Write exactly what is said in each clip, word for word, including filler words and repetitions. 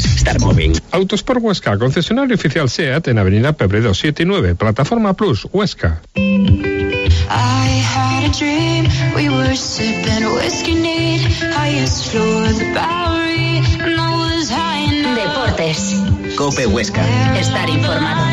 es Start Moving. Autosport Huesca, concesionario oficial SEAT en Avenida Pebre siete y nueve, Plataforma Plus, Huesca. I had a dream, we were sipping whiskey neat, highest floor of the Bowery, and I was high enough. Deportes. COPE Huesca. Estar informado.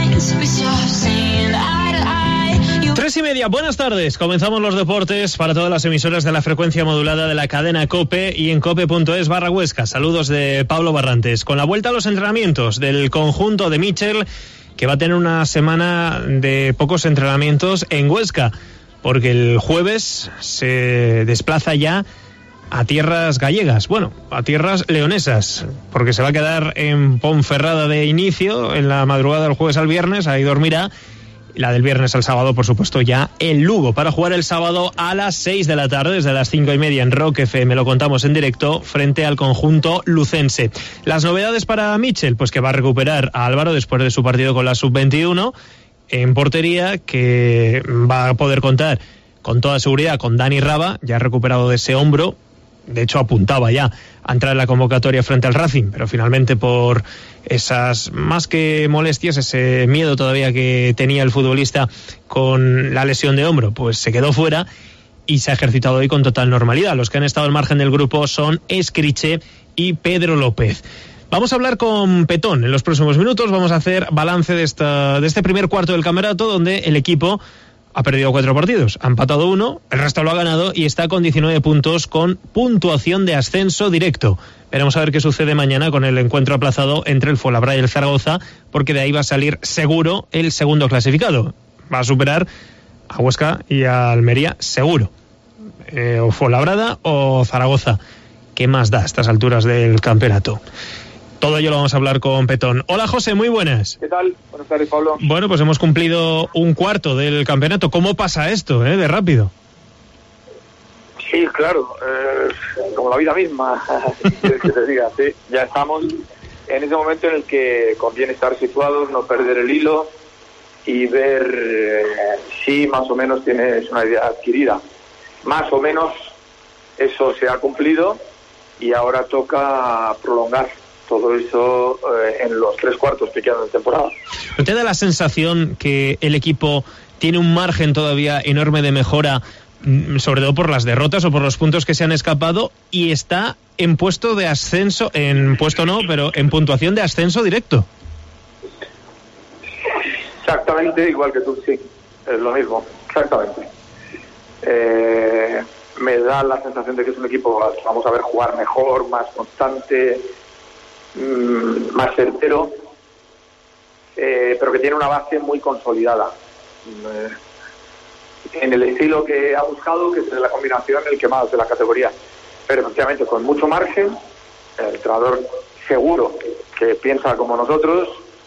Tres y media, buenas tardes. Comenzamos los deportes para todas las emisoras de la frecuencia modulada de la cadena COPE y en cope.es barra Huesca. Saludos de Pablo Barrantes. Con la vuelta a los entrenamientos del conjunto de Mitchell, que va a tener una semana de pocos entrenamientos en Huesca, porque el jueves se desplaza ya a tierras gallegas, bueno, a tierras leonesas, porque se va a quedar en Ponferrada de inicio, en la madrugada del jueves al viernes, ahí dormirá, la del viernes al sábado, por supuesto, ya en Lugo, para jugar el sábado a las seis de la tarde, desde las cinco y media en Rock F M, lo contamos en directo, frente al conjunto lucense. Las novedades para Mitchell, pues que va a recuperar a Álvaro después de su partido con la sub veintiuno, en portería, que va a poder contar con toda seguridad con Dani Raba, ya recuperado de ese hombro. De hecho, apuntaba ya a entrar en la convocatoria frente al Racing, pero finalmente por esas, más que molestias, ese miedo todavía que tenía el futbolista con la lesión de hombro, pues se quedó fuera y se ha ejercitado hoy con total normalidad. Los que han estado al margen del grupo son Escriche y Pedro López. Vamos a hablar con Petón en los próximos minutos. Vamos a hacer balance de, esta, de este primer cuarto del campeonato, donde el equipo ha perdido cuatro partidos, ha empatado uno, el resto lo ha ganado y está con diecinueve puntos con puntuación de ascenso directo. Veremos a ver qué sucede mañana con el encuentro aplazado entre el Fuenlabrada y el Zaragoza, porque de ahí va a salir seguro el segundo clasificado. Va a superar a Huesca y a Almería seguro. Eh, o Fuenlabrada o Zaragoza. ¿Qué más da a estas alturas del campeonato? Todo ello lo vamos a hablar con Petón. Hola, José, muy buenas. ¿Qué tal? Buenas tardes, Pablo. Bueno, pues hemos cumplido un cuarto del campeonato. ¿Cómo pasa esto, eh, de rápido? Sí, claro, eh, como la vida misma, que te diga, sí. Ya estamos en ese momento en el que conviene estar situados, no perder el hilo y ver eh, si más o menos tienes una idea adquirida. Más o menos eso se ha cumplido y ahora toca prolongar todo eso eh, en los tres cuartos que quedan de temporada. ¿No te da la sensación que el equipo tiene un margen todavía enorme de mejora, sobre todo por las derrotas o por los puntos que se han escapado, y está en puesto de ascenso, en puesto no, pero en puntuación de ascenso directo? Exactamente igual que tú, sí, es lo mismo, exactamente. Eh, me da la sensación de que es un equipo, vamos a ver, jugar mejor, más constante, más certero, eh, pero que tiene una base muy consolidada eh, en el estilo que ha buscado, que es la combinación el que más de la categoría, pero efectivamente con mucho margen, el entrenador seguro que piensa como nosotros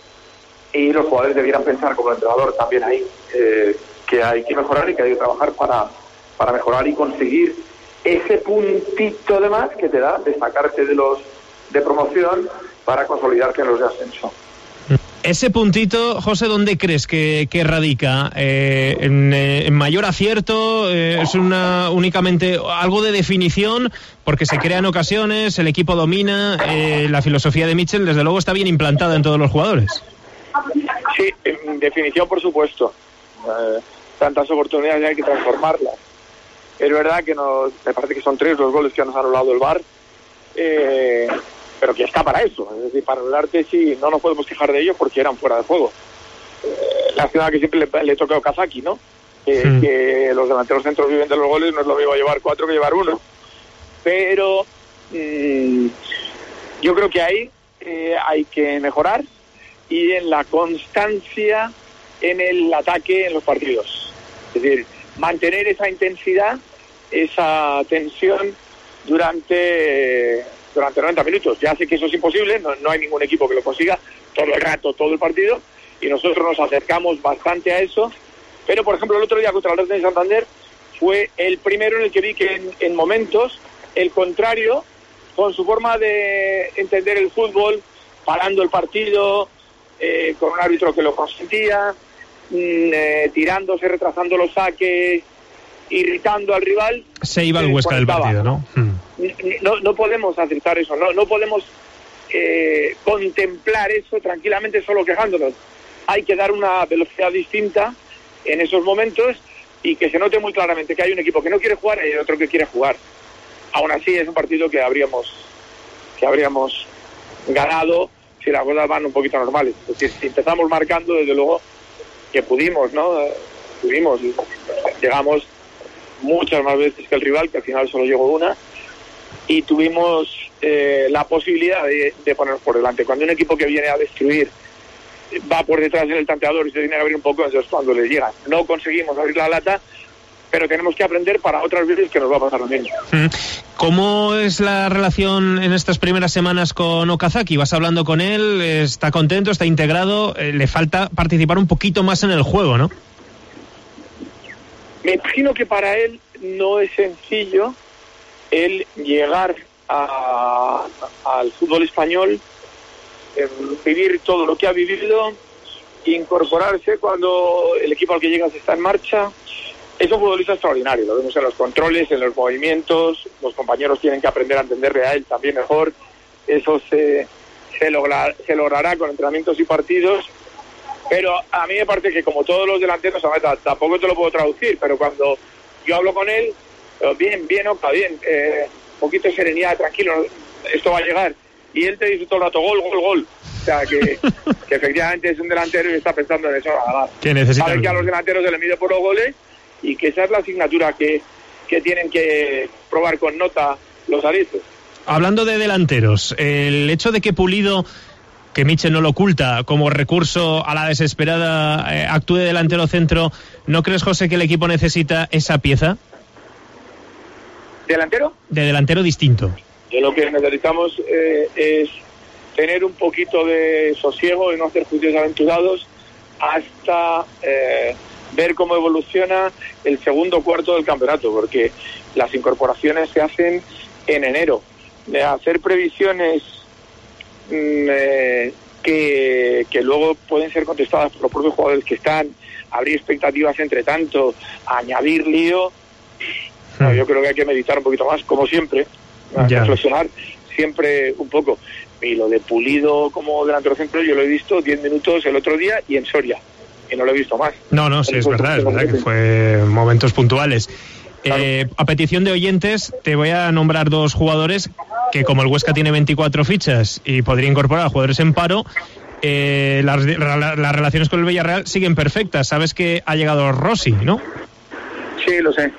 y los jugadores debieran pensar como el entrenador también ahí, eh, que hay que mejorar y que hay que trabajar para, para mejorar y conseguir ese puntito de más que te da destacarte de los de promoción para consolidarte en los de ascenso. Ese puntito, José, ¿dónde crees que, que radica? Eh, en, eh, ¿En mayor acierto? Eh, ¿Es una únicamente algo de definición? Porque se crean ocasiones, el equipo domina, eh, la filosofía de Mitchell desde luego está bien implantada en todos los jugadores. Sí, en definición, por supuesto. Eh, tantas oportunidades hay que transformarlas. Es verdad que nos, me parece que son tres los goles que nos ha anulado el V A R, eh, pero que está para eso, es decir, para anularte sí, no nos podemos quejar de ello porque eran fuera de juego. Eh, la ciudad que siempre le, le toca a Okazaki, ¿no? Eh, sí. Que los delanteros centros viven de los goles, no es lo mismo llevar cuatro que llevar uno. Pero mmm, yo creo que ahí eh, hay que mejorar y en la constancia en el ataque en los partidos. Es decir, mantener esa intensidad, esa tensión durante... durante noventa minutos. Ya sé que eso es imposible, no, no hay ningún equipo que lo consiga todo el rato, todo el partido, y nosotros nos acercamos bastante a eso, pero por ejemplo el otro día contra el Racing de Santander fue el primero en el que vi que en, en momentos el contrario, con su forma de entender el fútbol, parando el partido, eh, con un árbitro que lo consentía, eh, tirándose, retrasando los saques, irritando al rival. Se iba al Huesca del partido, ¿no? No, no podemos aceptar eso, no, no podemos eh, contemplar eso tranquilamente solo quejándonos. Hay que dar una velocidad distinta en esos momentos y que se note muy claramente que hay un equipo que no quiere jugar y otro que quiere jugar. Aún así es un partido que habríamos que habríamos ganado si las cosas van un poquito normales. Es decir, si empezamos marcando, desde luego que pudimos, ¿no? Pudimos, llegamos muchas más veces que el rival, que al final solo llegó una, y tuvimos eh, la posibilidad de, de ponernos por delante. Cuando un equipo que viene a destruir va por detrás en el tanteador y se tiene que abrir un poco, entonces cuando les llega no conseguimos abrir la lata, pero tenemos que aprender para otras veces que nos va a pasar lo mismo. ¿Cómo es la relación en estas primeras semanas con Okazaki? ¿Vas hablando con él? ¿Está contento? ¿Está integrado? Le falta participar un poquito más en el juego, ¿no? Me imagino que para él no es sencillo el llegar a, a, al fútbol español, eh, vivir todo lo que ha vivido, incorporarse cuando el equipo al que llegas está en marcha. Es un futbolista extraordinario, lo vemos en los controles, en los movimientos, los compañeros tienen que aprender a entenderle a él también mejor, eso se, se, logra, se logrará con entrenamientos y partidos, pero a mí me parece que como todos los delanteros, a ver, tampoco te lo puedo traducir, pero cuando yo hablo con él, bien, bien, Oca, bien, eh, un poquito de serenidad, tranquilo, esto va a llegar, y él te dice todo el rato, gol, gol, gol, o sea que, que efectivamente es un delantero y está pensando en eso, nada más. Que necesita sabe que a los delanteros se les mide por los goles, y que esa es la asignatura que, que tienen que probar con nota los arizos. Hablando de delanteros, el hecho de que Pulido, que Michel no lo oculta, como recurso a la desesperada eh, actúe de delantero centro, ¿no crees, José, que el equipo necesita esa pieza? ¿Delantero? De delantero distinto. Yo lo que necesitamos eh, es tener un poquito de sosiego y no hacer juicios aventurados hasta... Eh, ver cómo evoluciona el segundo cuarto del campeonato, porque las incorporaciones se hacen en enero. De hacer previsiones mmm, eh, que, que luego pueden ser contestadas por los propios jugadores que están, abrir expectativas entre tanto, añadir lío, hmm. no, yo creo que hay que meditar un poquito más, como siempre, yeah. reflexionar siempre un poco. Y lo de Pulido como delantero centro yo lo he visto diez minutos el otro día y en Soria. Y no lo he visto más. No, no, sí, es verdad, es verdad que fue momentos puntuales. Claro. Eh, a petición de oyentes, te voy a nombrar dos jugadores que, como el Huesca tiene veinticuatro fichas y podría incorporar a jugadores en paro, eh, las, la, las relaciones con el Villarreal siguen perfectas. Sabes que ha llegado Rossi, ¿no? Sí, lo sé.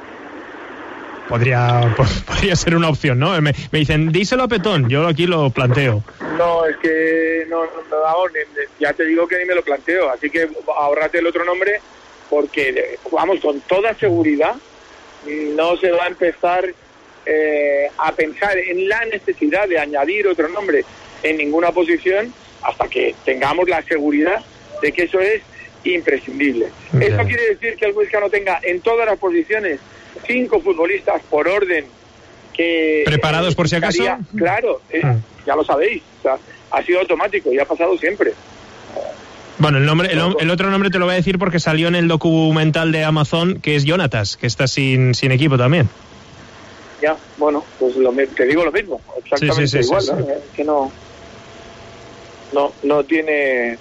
Podría, podría ser una opción, ¿no? Me, me dicen, díselo a Petón, yo aquí lo planteo. No, es que no, no, no, ya te digo que ni me lo planteo, así que ahórrate el otro nombre, porque, vamos, con toda seguridad no se va a empezar eh, a pensar en la necesidad de añadir otro nombre en ninguna posición hasta que tengamos la seguridad de que eso es imprescindible. Yeah. Eso quiere decir que el Huesca no tenga en todas las posiciones cinco futbolistas por orden que... ¿Preparados eh, por si acaso? Estaría, claro, eh, mm. ya lo sabéis, o sea, ha sido automático y ha pasado siempre. Bueno, el nombre, el, el otro nombre te lo voy a decir porque salió en el documental de Amazon, que es Jonatas, que está sin, sin equipo también. Ya, bueno, pues lo, te digo lo mismo, exactamente sí, sí, sí, igual, sí, sí. ¿no? Es que no, no, no tiene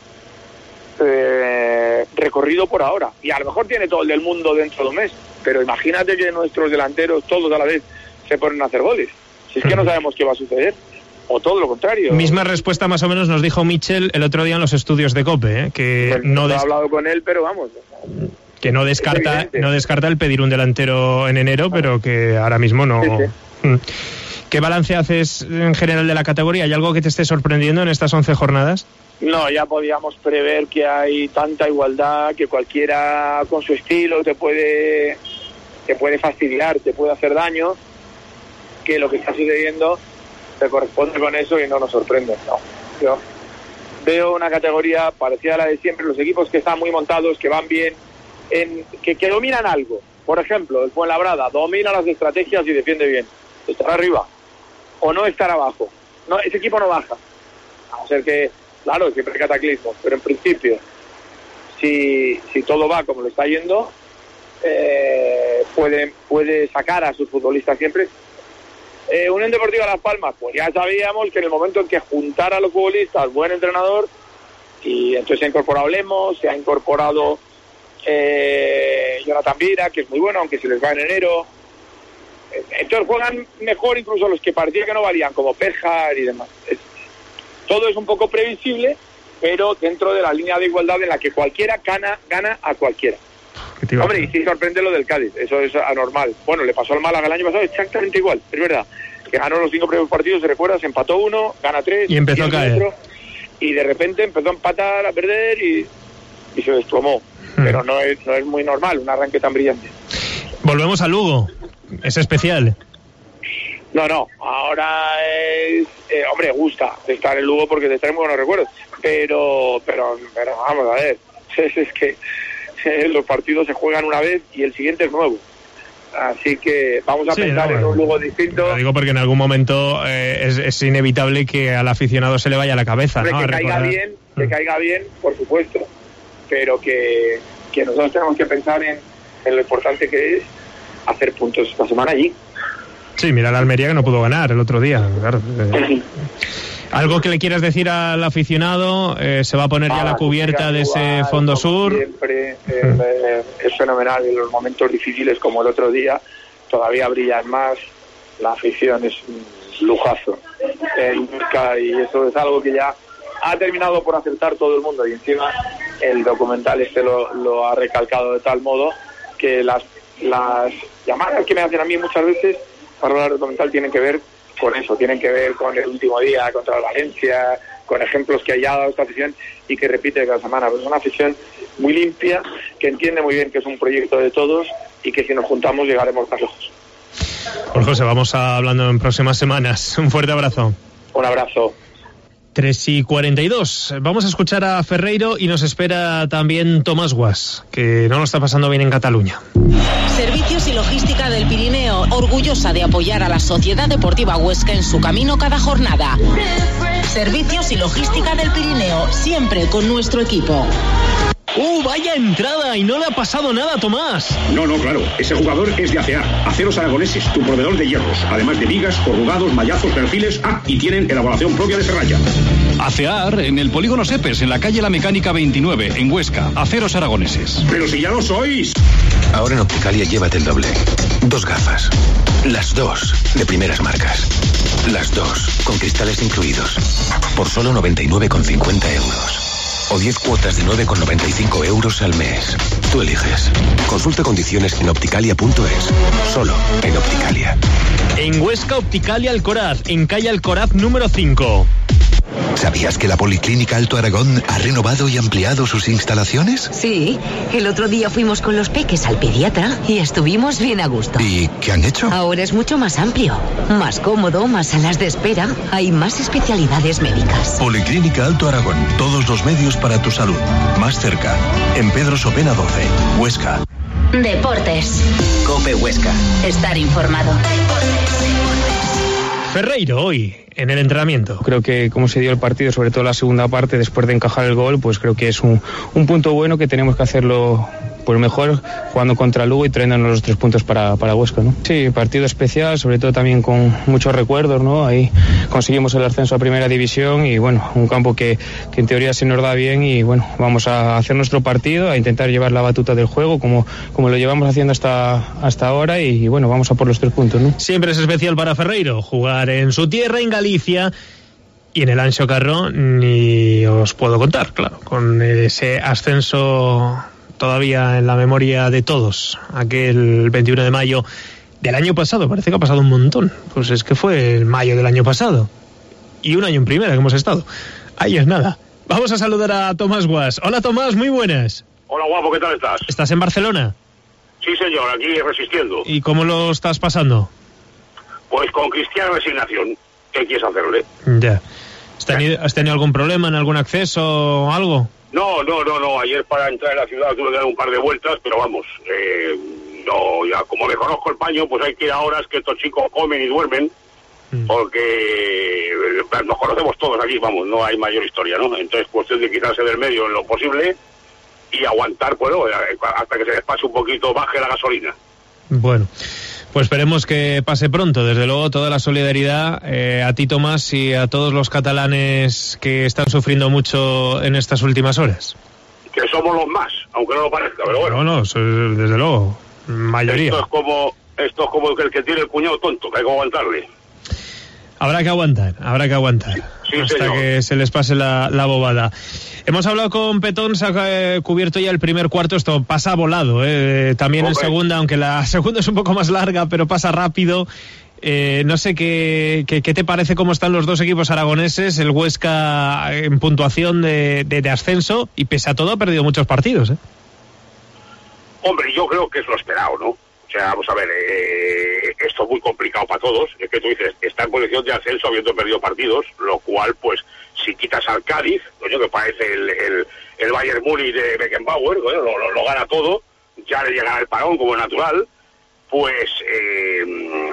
eh, recorrido por ahora, y a lo mejor tiene todo el del mundo dentro de un mes, pero imagínate que nuestros delanteros todos a la vez se ponen a hacer goles, si es que no sabemos qué va a suceder. O todo lo contrario. Misma respuesta más o menos nos dijo Michel el otro día en los estudios de COPE, ¿eh? que pues no, no des... he hablado con él, pero vamos. Que no descarta, no descarta el pedir un delantero en enero, pero que ahora mismo no. Sí, sí. ¿Qué balance haces en general de la categoría? ¿Hay algo que te esté sorprendiendo en estas once jornadas? No, ya podíamos prever que hay tanta igualdad, que cualquiera con su estilo te puede, te puede fastidiar, te puede hacer daño, que lo que está sucediendo se corresponde con eso y no nos sorprende. No, yo veo una categoría parecida a la de siempre, los equipos que están muy montados, que van bien, en, que, que dominan algo. Por ejemplo, el Fuenlabrada domina las estrategias y defiende bien. Estar arriba o no estar abajo. No, ese equipo no baja. A no ser que, claro, siempre hay cataclismos, pero en principio, si, si todo va como lo está yendo, eh, puede, puede sacar a sus futbolistas siempre Eh, Unión Deportiva Las Palmas, pues ya sabíamos que en el momento en que juntara a los futbolistas, buen entrenador, y entonces se ha incorporado Lemos, se ha incorporado eh, Jonathan Vira, que es muy bueno, aunque se les va en enero. Entonces juegan mejor incluso los que parecía que no valían, como Pejar y demás. Es, todo es un poco previsible, pero dentro de la línea de igualdad en la que cualquiera gana, gana a cualquiera. Hombre, y sí sorprende lo del Cádiz, eso es anormal. Bueno, le pasó al Málaga el año pasado exactamente igual, es verdad. Que ganó los cinco primeros partidos, ¿se recuerda? Se empató uno, gana tres. Y empezó a caer. Otro, y de repente empezó a empatar, a perder y, y se desplomó. Hmm. Pero no es, no es muy normal un arranque tan brillante. Volvemos a Lugo, es especial. No, no, ahora es... Eh, hombre, gusta estar en Lugo porque te trae muy buenos recuerdos. Pero, pero, pero vamos a ver, es, es que eh, los partidos se juegan una vez y el siguiente es nuevo. Así que vamos a sí, pensar no, en un Lugo distinto. Lo digo porque en algún momento eh, es, es inevitable que al aficionado se le vaya la cabeza, hombre, ¿no? Que caiga bien, que caiga bien, por supuesto. Pero que, que nosotros tenemos que pensar en, en lo importante que es hacer puntos esta semana allí. Sí, mira la Almería que no pudo ganar el otro día. Claro. Eh, ¿Algo que le quieras decir al aficionado? Eh, ¿Se va a poner ah, ya la cubierta de ese Fondo Sur? Siempre eh, eh, es fenomenal. En los momentos difíciles como el otro día todavía brillan más. La afición es un lujazo. Eh, y eso es algo que ya ha terminado por aceptar todo el mundo. Y encima el documental este lo, lo ha recalcado de tal modo que las, las llamadas que me hacen a mí muchas veces para hablar del documental tienen que ver con eso, tienen que ver con el último día contra el Valencia, con ejemplos que haya dado esta afición y que repite cada semana. Pues es una afición muy limpia, que entiende muy bien que es un proyecto de todos y que si nos juntamos llegaremos más lejos. Pues José, vamos a hablando en próximas semanas. Un fuerte abrazo. Un abrazo. tres y cuarenta y dos. Vamos a escuchar a Ferreiro y nos espera también Tomás Guas, que no lo está pasando bien en Cataluña. Servicios y Logística del Pirineo, orgullosa de apoyar a la Sociedad Deportiva Huesca en su camino cada jornada. Servicios y Logística del Pirineo, siempre con nuestro equipo. ¡Uh, vaya entrada! Y no le ha pasado nada a Tomás. No, no, claro. Ese jugador es de A C A. Aceros Aragoneses, tu proveedor de hierros. Además de vigas, corrugados, mallazos, perfiles. Ah, y tienen elaboración propia de serralla. ACEAR en el Polígono Sepes, en la calle La Mecánica veintinueve, en Huesca. Aceros Aragoneses. ¡Pero si ya lo sois! Ahora en Opticalia llévate el doble. Dos gafas. Las dos de primeras marcas. Las dos con cristales incluidos. Por solo noventa y nueve con cincuenta euros. O diez cuotas de nueve con noventa y cinco euros al mes. Tú eliges. Consulta condiciones en opticalia punto es. Solo en Opticalia. En Huesca, Opticalia Alcoraz, en calle Alcoraz número cinco. ¿Sabías que la Policlínica Alto Aragón ha renovado y ampliado sus instalaciones? Sí, el otro día fuimos con los peques al pediatra y estuvimos bien a gusto. ¿Y qué han hecho? Ahora es mucho más amplio, más cómodo, más salas de espera, hay más especialidades médicas. Policlínica Alto Aragón, todos los medios para tu salud. Más cerca, en Pedro Sopena doce, Huesca. Deportes. COPE Huesca. Estar informado. Ferreiro hoy en el entrenamiento. Creo que como se dio el partido, sobre todo la segunda parte, después de encajar el gol, pues creo que es un, un punto bueno que tenemos que hacerlo pues mejor jugando contra Lugo y trayéndonos los tres puntos para, para Huesca, ¿no? Sí, partido especial, sobre todo también con muchos recuerdos, ¿no? Ahí conseguimos el ascenso a Primera División y bueno, un campo que, que en teoría se nos da bien y bueno, vamos a hacer nuestro partido, a intentar llevar la batuta del juego como, como lo llevamos haciendo hasta, hasta ahora y, y bueno, vamos a por los tres puntos, ¿no? Siempre es especial para Ferreiro jugar en su tierra, en Galicia. Y en el Anxo Carro ni os puedo contar, claro, con ese ascenso todavía en la memoria de todos, aquel veintiuno de mayo del año pasado. Parece que ha pasado un montón, pues es que fue el mayo del año pasado y un año en primera que hemos estado. Ahí es nada. Vamos a saludar a Tomás Guas. Hola Tomás, muy buenas. Hola guapo, ¿qué tal estás? ¿Estás en Barcelona? Sí señor, aquí resistiendo. ¿Y cómo lo estás pasando? Pues con cristiana resignación. ¿Qué quieres hacerle? Ya. ¿Has tenido, ¿Has tenido algún problema en algún acceso o algo? No, no, no, no. Ayer para entrar en la ciudad tuve que dar un par de vueltas, pero vamos, eh, no, ya como me conozco el paño, pues hay que ir a horas que estos chicos comen y duermen, mm. porque nos conocemos todos aquí, vamos, no hay mayor historia, ¿no? Entonces, cuestión de quitarse del medio en lo posible y aguantar, pues, hasta que se les pase un poquito, baje la gasolina. Bueno. Pues esperemos que pase pronto. Desde luego, toda la solidaridad eh, a ti, Tomás, y a todos los catalanes que están sufriendo mucho en estas últimas horas. Que somos los más, aunque no lo parezca, pero bueno. No, no, desde luego, mayoría. Esto es como, esto es como el que tiene el cuñado tonto, que hay que aguantarle. Habrá que aguantar, habrá que aguantar. Sí, hasta señor. Que se les pase la, la bobada. Hemos hablado con Petón, se ha eh, cubierto ya el primer cuarto, esto pasa volado, eh, también en segunda, aunque la segunda es un poco más larga, pero pasa rápido. Eh, no sé qué, qué, qué te parece cómo están los dos equipos aragoneses, el Huesca en puntuación de, de, de ascenso, y pese a todo ha perdido muchos partidos, ¿eh? Hombre, yo creo que es lo esperado, ¿no? O sea, vamos a ver, eh, esto es muy complicado para todos. Es que tú dices, está en posición de ascenso habiendo perdido partidos, lo cual, pues, si quitas al Cádiz, coño, que parece el, el, el Bayern Múnich de Beckenbauer, coño, lo, lo, lo gana todo, ya le llegará el parón como natural, pues eh,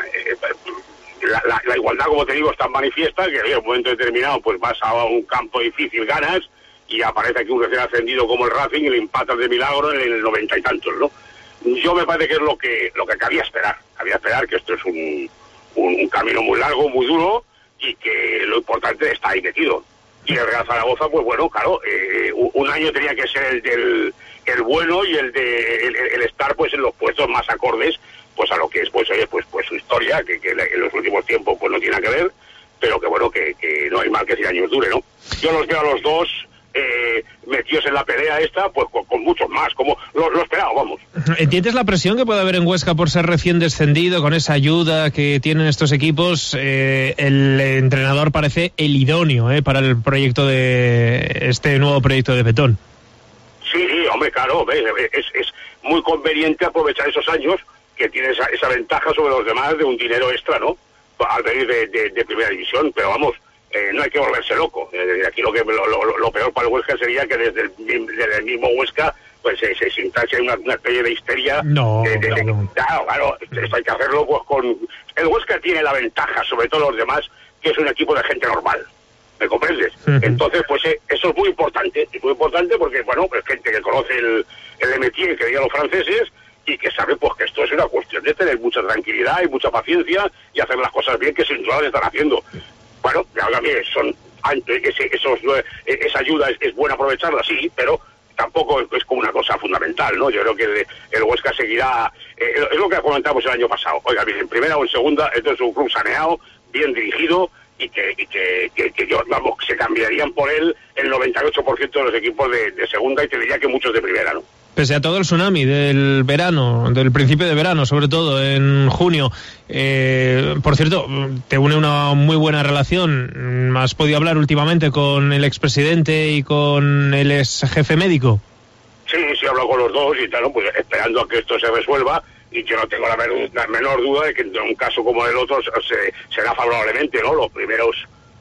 la, la, la igualdad, como te digo, está manifiesta, que en un momento determinado, pues vas a un campo difícil, ganas, y aparece aquí un recién ascendido como el Racing y le empatas de milagro en el noventa y tantos, ¿no? Yo me parece que es lo que lo que cabía esperar. Cabía esperar que esto es un, un, un camino muy largo, muy duro, y que lo importante está ahí metido. Y el Real Zaragoza, pues bueno, claro, eh, un año tenía que ser el del el bueno y el de el, el estar pues en los puestos más acordes pues a lo que es pues oye, pues pues su historia, que, que en los últimos tiempos pues no tiene nada que ver, pero que bueno, que, que no hay mal que cien años dure, ¿no? Yo los veo a los dos Eh, metidos en la pelea esta, pues con, con muchos más, como lo, lo esperado, vamos. ¿Entiendes la presión que puede haber en Huesca por ser recién descendido, con esa ayuda que tienen estos equipos? Eh, el entrenador parece el idóneo eh, para el proyecto de este nuevo proyecto de Petón. Sí, hombre, claro, es, es muy conveniente aprovechar esos años que tiene esa, esa ventaja sobre los demás de un dinero extra, ¿no? Al venir de, de, de primera división, pero vamos, Eh, no hay que volverse loco. Eh, aquí lo que lo, lo, lo peor para el Huesca sería que desde el, desde el mismo Huesca pues se, se sintase una, una especie de histeria. No, de, de, no, de, no. Claro, claro, esto hay que hacerlo pues con... El Huesca tiene la ventaja sobre todos los demás, que es un equipo de gente normal. ¿Me comprendes? Uh-huh. Entonces, pues eh, eso es muy importante. Es muy importante porque, bueno, es gente que conoce el, el métier que digan los franceses y que sabe pues que esto es una cuestión de tener mucha tranquilidad y mucha paciencia y hacer las cosas bien, que sin duda lo están haciendo. Bueno, también son ese, esos, esa ayuda es, es buena aprovecharla, sí, pero tampoco es como una cosa fundamental, ¿no? Yo creo que el, el Huesca seguirá, eh, es lo que comentamos el año pasado. Oiga, bien, en primera o en segunda, esto es un club saneado, bien dirigido, y que, y que, que, que yo, vamos, se cambiarían por él el noventa y ocho por ciento de los equipos de, de segunda, y te diría que muchos de primera, ¿no? Pese a todo el tsunami del verano, del principio de verano, sobre todo en junio. Eh, por cierto, te une una muy buena relación. ¿Has podido hablar últimamente con el expresidente y con el ex jefe médico? Sí, sí, he hablado con los dos y tal, pues esperando a que esto se resuelva. Y yo no tengo la, men- la menor duda de que en un caso como el otro se, será favorablemente, ¿no? Los primeros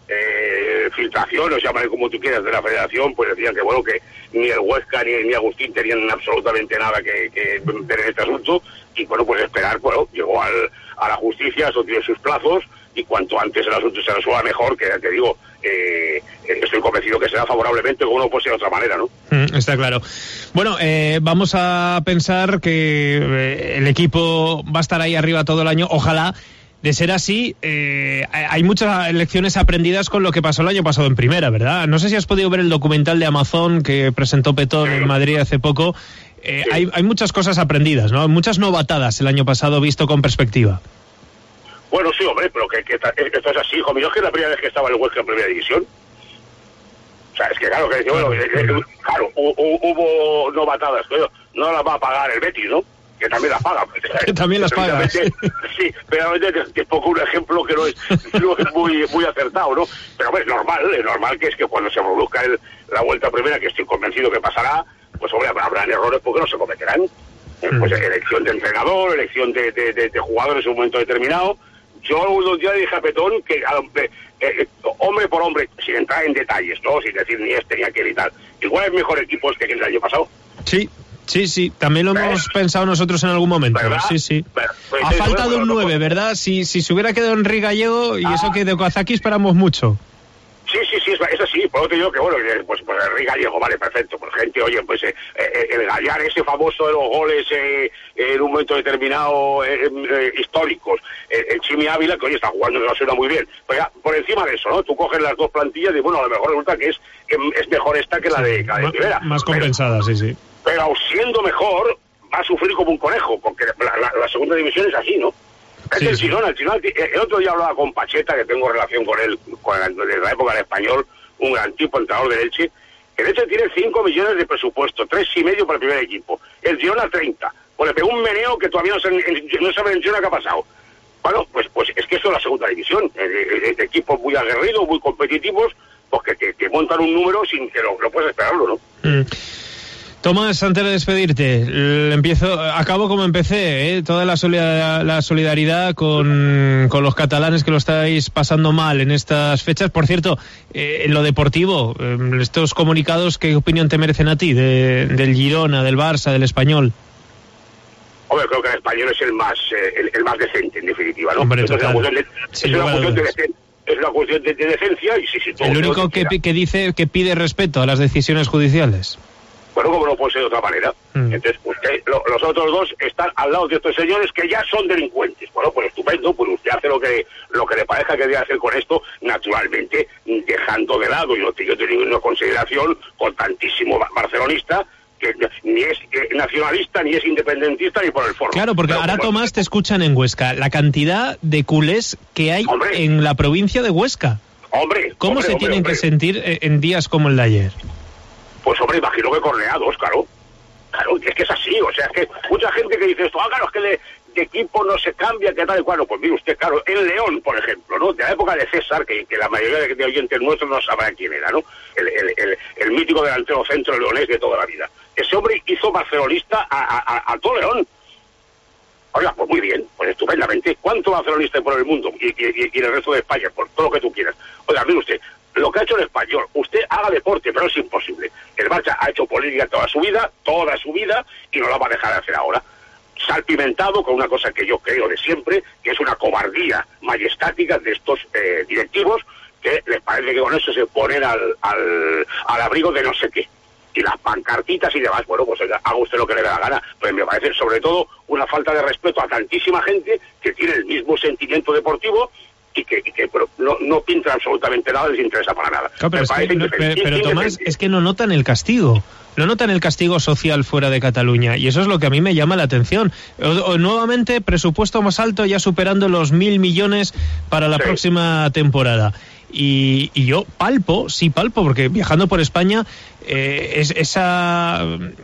eh, filtraciones, llámale como tú quieras, de la federación, pues decían que, bueno, que ni el Huesca ni, ni Agustín tenían absolutamente nada que, que ver en este asunto. Y, bueno, pues esperar, bueno, llegó al, a la justicia, eso tiene sus plazos, y cuanto antes el asunto se resuelva mejor, que ya te digo, eh, estoy convencido que será favorablemente, como no puede ser de otra manera, ¿no? Mm, está claro. Bueno, eh, vamos a pensar que eh, el equipo va a estar ahí arriba todo el año, ojalá. De ser así, eh, hay muchas lecciones aprendidas con lo que pasó el año pasado en primera, ¿verdad? No sé si has podido ver el documental de Amazon que presentó Petón sí. en Madrid hace poco. Eh, sí. hay, hay muchas cosas aprendidas, ¿no? Muchas novatadas el año pasado visto con perspectiva. Bueno, sí, hombre, pero que, que esto es así, hijo mío, es que es la primera vez que estaba el Huesca en primera división. O sea, es que claro, que bueno, eh, eh, claro, hubo novatadas, pero no las va a pagar el Betis, ¿no? Que también las paga. Que también las paga. Sí, pero que es poco un ejemplo que no es, no es muy muy acertado, ¿no? Pero hombre, es normal, es normal que es que cuando se produzca el, la vuelta primera, que estoy convencido que pasará, pues hombre, habrán errores porque no se cometerán. Mm. Pues elección de entrenador, elección de, de, de, de jugadores en un momento determinado. Yo un día le dije a Petón que, eh, eh, hombre por hombre, sin entrar en detalles, ¿no? Sin decir ni este ni aquel y tal. Igual es mejor equipo este que el año pasado. Sí. Sí, sí, también lo hemos ¿Eh? pensado nosotros en algún momento. ¿Verdad? Sí, sí. Pero, pues, ha faltado un nueve, ¿verdad? Si, si se hubiera quedado Enrique Gallego y ah. eso que de Kazaki esperamos mucho. Sí, sí, sí, es, es así. Por lo que digo que, bueno, pues, pues el Rey Gallego, vale, perfecto. Pues gente, oye, pues eh, eh, el Gallar ese famoso de los goles eh, en un momento determinado eh, eh, históricos. Eh, el Chimi Ávila, que hoy está jugando en la suena muy bien. Pero ya, por encima de eso, ¿no? Tú coges las dos plantillas y, bueno, a lo mejor resulta que es, que es mejor esta que la de, la de Rivera. Más compensada, pero, sí, sí. Pero siendo mejor, va a sufrir como un conejo, porque la, la, la segunda división es así, ¿no? Es sí, el sí. Girona, el Girona. El otro día hablaba con Pacheta, que tengo relación con él con el, desde la época del Español, un gran tipo, entrenador del Elche. El Elche tiene cinco millones de presupuesto, tres y medio para el primer equipo. El Girona treinta. Pues le pegó un meneo que todavía no se, no sabe en Girona qué ha pasado. Bueno, pues pues es que eso es la segunda división. De, de equipos muy aguerridos, muy competitivos, pues que, que, que montan un número sin que lo, lo puedas esperarlo, ¿no? Mm. Tomás, antes de despedirte, empiezo, acabo como empecé, ¿eh? Toda la, solidar, la solidaridad con, con los catalanes que lo estáis pasando mal en estas fechas. Por cierto, eh, en lo deportivo, eh, estos comunicados, ¿qué opinión te merecen a ti de, del Girona, del Barça, del Español? Hombre, creo que el Español es el más eh, el, el más decente, en definitiva, ¿no? Hombre, Entonces, total. de, es, una cuestión de decencia, es una cuestión de, de decencia y sí, sí. Todo, el único que, que dice que pide respeto a las decisiones judiciales. Bueno, como no puede ser de otra manera. Mm. Entonces, usted, lo, los otros dos están al lado de estos señores que ya son delincuentes. Bueno, pues estupendo, pues usted hace lo que lo que le parezca que debe hacer con esto, naturalmente, dejando de lado, y no yo tengo una consideración con tantísimo barcelonista, que ni es eh, nacionalista, ni es independentista, ni por el foro. Claro, porque Pero, ahora, como... Tomás, te escuchan en Huesca. La cantidad de culés que hay hombre, en la provincia de Huesca. Hombre, ¿Cómo hombre, se hombre, tienen hombre. que sentir en días como el de ayer? Pues hombre, imagino que corneados, claro. Claro, es que es así, o sea, es que mucha gente que dice esto, ah, claro, es que de, de equipo no se cambia, que tal y cual. Pues mire usted, claro, el León, por ejemplo, ¿no? De la época de César, que, que la mayoría de, de oyentes nuestros no sabrán quién era, ¿no? El, el, el, el mítico delantero centro leonés de toda la vida. Ese hombre hizo barcelonista a, a, a todo León. Oiga, pues muy bien, pues estupendamente. ¿Cuánto barcelonista hay por el mundo? Y, y, y en el resto de España, por todo lo que tú quieras. Oiga, mire usted, lo que ha hecho el Español, usted haga deporte, pero es imposible. El Barça ha hecho política toda su vida, toda su vida, y no la va a dejar de hacer ahora. Salpimentado con una cosa que yo creo de siempre, que es una cobardía majestática de estos eh, directivos, que les parece que con eso se ponen al, al, al abrigo de no sé qué. Y las pancartitas y demás, bueno, pues oiga, haga usted lo que le dé la gana. Pues me parece sobre todo una falta de respeto a tantísima gente que tiene el mismo sentimiento deportivo y que, y que pero no, no pinta absolutamente nada, les interesa para nada. Claro, pero, es que, no, pero, pero Tomás, es que no notan el castigo. No notan el castigo social fuera de Cataluña, y eso es lo que a mí me llama la atención. O, o, nuevamente, presupuesto más alto, ya superando los mil millones para la sí. próxima temporada. Y, y yo palpo, sí palpo, porque viajando por España, eh, es, esa...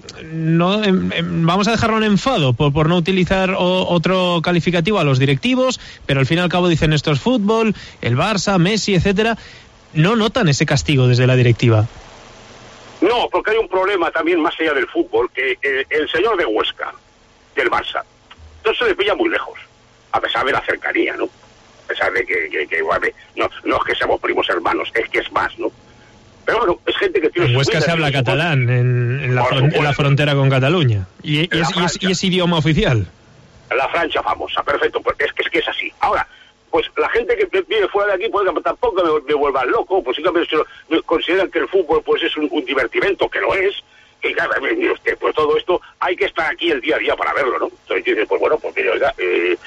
no em, em, vamos a dejarlo en enfado por, por no utilizar o, otro calificativo a los directivos, pero al fin y al cabo dicen esto es fútbol, el Barça, Messi, etcétera. No notan ese castigo desde la directiva. No, porque hay un problema también más allá del fútbol, que eh, el señor de Huesca, del Barça, no se le pilla muy lejos, a pesar de la cercanía, ¿no? A pesar de que, que, que igual, no, no es que seamos primos hermanos, es que es más, ¿no? Pero bueno, es gente que tiene... En Huesca se habla catalán, en, en, la fron- en la frontera con Cataluña, y, y, es, y, es, y es idioma oficial. La Francia famosa, perfecto, pues es que, es que es así. Ahora, pues la gente que vive fuera de aquí, pues tampoco me, me vuelvan loco, pues simplemente consideran que el fútbol pues es un, un divertimento, que lo es, que claro, mire usted, pues todo esto hay que estar aquí el día a día para verlo, ¿no? Entonces dice, pues bueno, pues mire, oiga, eh,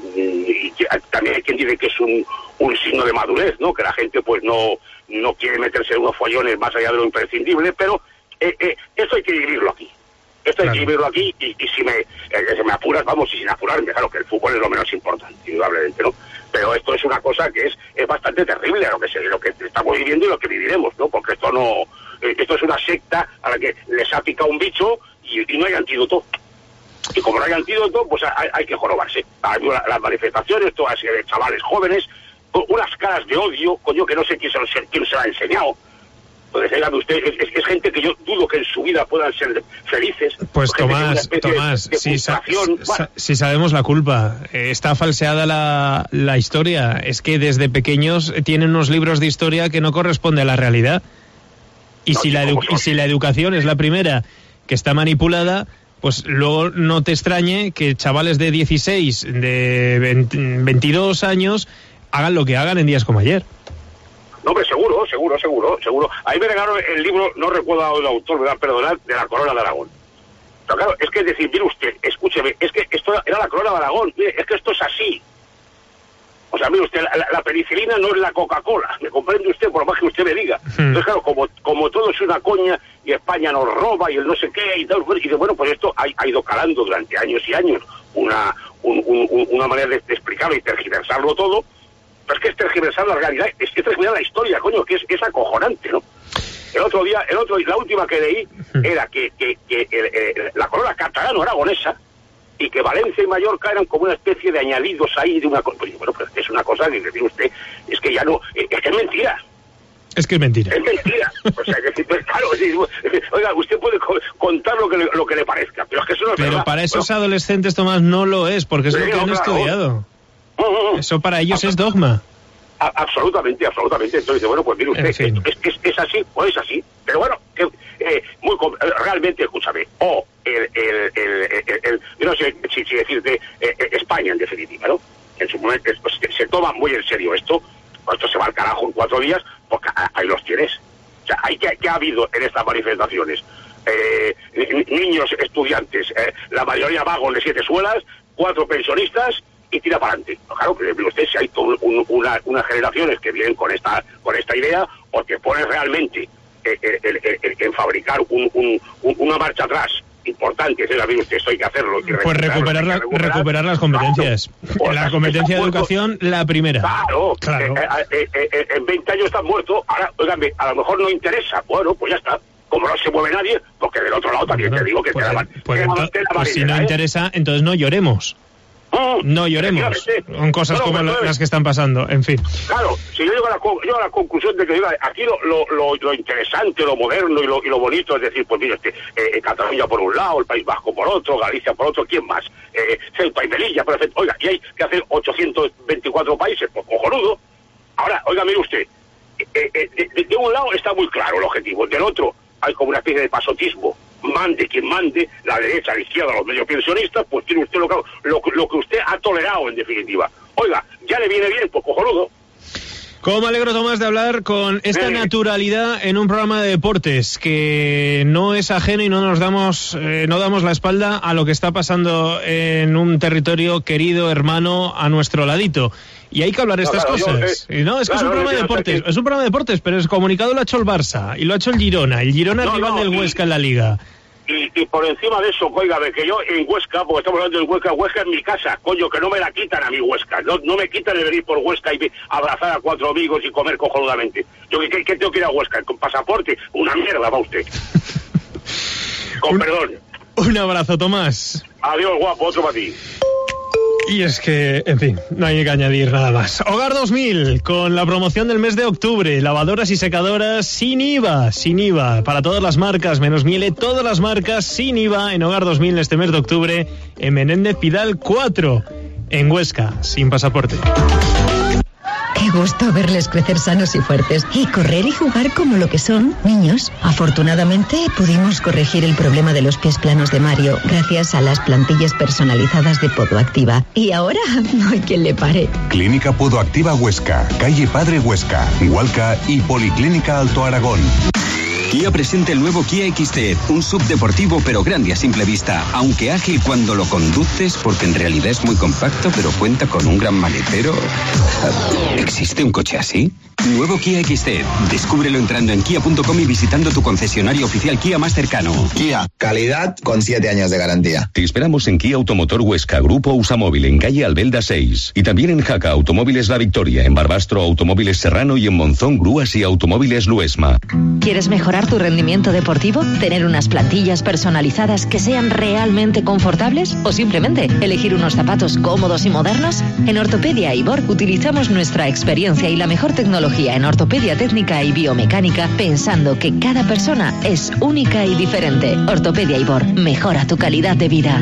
y también hay quien dice que es un, un signo de madurez, ¿no? Que la gente pues no, no quiere meterse en unos follones más allá de lo imprescindible, pero eh, eh, esto hay que vivirlo aquí. Esto hay claro. que vivirlo aquí y, y si me, eh, si me apuras, vamos, y sin apurarme, claro que el fútbol es lo menos importante, indudablemente, ¿no? Pero esto es una cosa que es, es bastante terrible, lo que se, lo que estamos viviendo y lo que viviremos, ¿no? Porque esto no, eh, esto es una secta a la que les ha picado un bicho y, y no hay antídoto. Y como no hay antídoto, pues hay, hay que jorobarse. Hay las manifestaciones, todas de chavales jóvenes, unas caras de odio, coño, que no sé quién se, quién se lo ha enseñado. Entonces, dígame usted, es, es, es gente que yo dudo que en su vida puedan ser felices. Pues Tomás, Tomás, de, de si, sa- sa- si sabemos la culpa, eh, está falseada la, la historia. Es que desde pequeños tienen unos libros de historia que no corresponde a la realidad. Y, no, si, la edu- y si la educación es la primera que está manipulada, pues luego no te extrañe que chavales de dieciséis, de veinte, veintidós años hagan lo que hagan en días como ayer. No, hombre, seguro, seguro, seguro, seguro. Ahí me regalaron el libro, no recuerdo el autor, me va a perdonar, de la Corona de Aragón. Pero claro, es que es decir, mire usted, escúcheme, es que esto era la Corona de Aragón, mire, es que esto es así. O sea, mire usted, la, la penicilina no es la Coca-Cola, ¿me comprende usted? Por más que usted me diga. Hmm. Entonces, claro, como, como todo es una coña, y España nos roba, y el no sé qué, y tal, y dice, bueno, pues esto ha, ha ido calando durante años y años, una, un, un, una manera de, de explicarlo y tergiversarlo todo, pero es que es tergiversar la realidad, es que es tergiversar la historia, coño, que es, es acojonante, ¿no? El otro día, el otro la última que leí era que, que, que el, el, la corona catalano-aragonesa, y que Valencia y Mallorca eran como una especie de añadidos ahí de una cosa. Bueno, pero es una cosa que decir usted, es que ya no, es que es mentira. Es que es mentira. Es mentira. O sea, que, pues, claro, es decir, oiga, usted puede contar lo que le, lo que le parezca, pero es que eso no es Pero verdad. para esos bueno, adolescentes, Tomás, no lo es, porque es sí, lo que no, han claro. estudiado. Uh, uh, Eso para ellos uh, es dogma. A, absolutamente, absolutamente. Entonces, bueno, pues mire usted, En fin. es, es, es así o es así. Pero bueno, que, eh, muy realmente, escúchame, o el, el, el, el, el yo no sé si, si decirte eh, España en definitiva, ¿no? En su momento pues, se toma muy en serio esto, esto se va al carajo en cuatro días, porque ahí los tienes. O sea, hay que, que ha habido en estas manifestaciones eh, ni, niños estudiantes, eh, la mayoría vagos de siete suelas, cuatro pensionistas y tira para adelante. Claro, que usted, si hay todo un, una, unas generaciones que vienen con esta con esta idea, o te pones realmente eh, eh, eh, eh, en fabricar un, un, un, una marcha atrás importante, es decir, usted, esto hay que hacerlo. Y pues recuperar, la, recuperar, recuperar las competencias. Claro, pues la competencia de educación, la primera. Claro, claro. Eh, eh, eh, eh, en veinte años están muertos, ahora, oiganme, a lo mejor no interesa, bueno, pues ya está. Como no se mueve nadie, porque del otro lado también bueno, te digo que pues, te la, pues, te ento, la pues si no ¿eh? interesa, entonces no lloremos. No lloremos con cosas no, como no, las que están pasando, en fin. Claro, si yo llego a la, yo a la conclusión de que diga, aquí lo, lo, lo, lo interesante, lo moderno y lo, y lo bonito es decir, pues mire, este, eh, Cataluña por un lado, el País Vasco por otro, Galicia por otro, ¿quién más? Eh, Ceuta y Melilla, perfecto. Oiga, y hay que hacer ochocientos veinticuatro países, pues cojonudo. Ahora, oiga, mire usted, eh, eh, de, de un lado está muy claro el objetivo, del otro hay como una especie de pasotismo. Mande quien mande, la derecha, la izquierda, los medio pensionistas, pues tiene usted lo que, lo, lo que usted ha tolerado en definitiva. Oiga, ya le viene bien, pues cojonudo. Cómo me alegro, Tomás, de hablar con esta eh. naturalidad en un programa de deportes que no es ajeno y no nos damos, eh, no damos la espalda a lo que está pasando en un territorio querido, hermano, a nuestro ladito. Y hay que hablar de no, estas claro, cosas. Yo, eh, no, es que claro, es un programa no, de deportes, que... es un programa de deportes, pero el comunicado lo ha hecho el Barça y lo ha hecho el Girona. El Girona no, rival no, del Huesca y, en la Liga. Y, y por encima de eso, oígame, que yo en Huesca, porque estamos hablando del Huesca, Huesca es mi casa, coño, que no me la quitan a mi Huesca. No, no me quitan el venir por Huesca y abrazar a cuatro amigos y comer cojonudamente. Yo, ¿qué, qué tengo que ir a Huesca? ¿Con pasaporte? Una mierda, va usted. Con un, perdón. Un abrazo, Tomás. Adiós, guapo, otro para ti. Y es que, en fin, no hay que añadir nada más. Hogar dos mil, con la promoción del mes de octubre, lavadoras y secadoras sin I V A, sin I V A, para todas las marcas, menos Miele, todas las marcas sin I V A en Hogar dos mil este mes de octubre, en Menéndez Pidal cuatro, en Huesca, sin pasaporte. Qué gusto verles crecer sanos y fuertes y correr y jugar como lo que son, niños. Afortunadamente pudimos corregir el problema de los pies planos de Mario gracias a las plantillas personalizadas de Podoactiva. Y ahora no hay quien le pare. Clínica Podoactiva Huesca, calle Padre Huesca, Hualca y Policlínica Alto Aragón. Kia presenta el nuevo Kia X T, un sub deportivo pero grande a simple vista, aunque ágil cuando lo conduces porque en realidad es muy compacto pero cuenta con un gran maletero. ¿Existe un coche así? Nuevo Kia X T, descúbrelo entrando en kia punto com y visitando tu concesionario oficial Kia más cercano. Kia, calidad con siete años de garantía. Te esperamos en Kia Automotor Huesca, Grupo Usamóvil, en calle Albelda seis. Y también en Jaca Automóviles La Victoria, en Barbastro Automóviles Serrano y en Monzón Grúas y Automóviles Luesma. ¿Quieres mejorar tu rendimiento deportivo? ¿Tener unas plantillas personalizadas que sean realmente confortables? ¿O simplemente elegir unos zapatos cómodos y modernos? En Ortopedia Ibor utilizamos nuestra experiencia y la mejor tecnología en ortopedia técnica y biomecánica, pensando que cada persona es única y diferente. Ortopedia Ibor, mejora tu calidad de vida.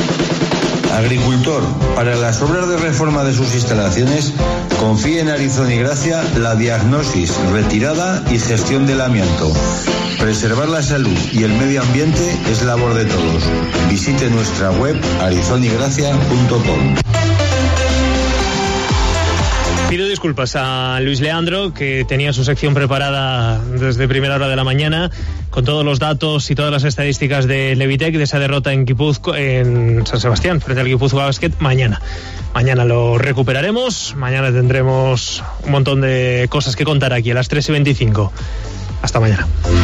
Agricultor, para las obras de reforma de sus instalaciones, confíe en Arizón y Gracia la diagnosis, retirada y gestión del amianto. Preservar la salud y el medio ambiente es labor de todos. Visite nuestra web arizon y gracia punto com. Pido disculpas disculpas a Luis Leandro, que tenía su sección preparada desde primera hora de la mañana, con todos los datos y todas las estadísticas de Levitec, de esa derrota en Guipúzcoa, en San Sebastián, frente al Guipúzcoa Basket, mañana. Mañana lo recuperaremos, mañana tendremos un montón de cosas que contar aquí a las tres y veinticinco. Hasta mañana.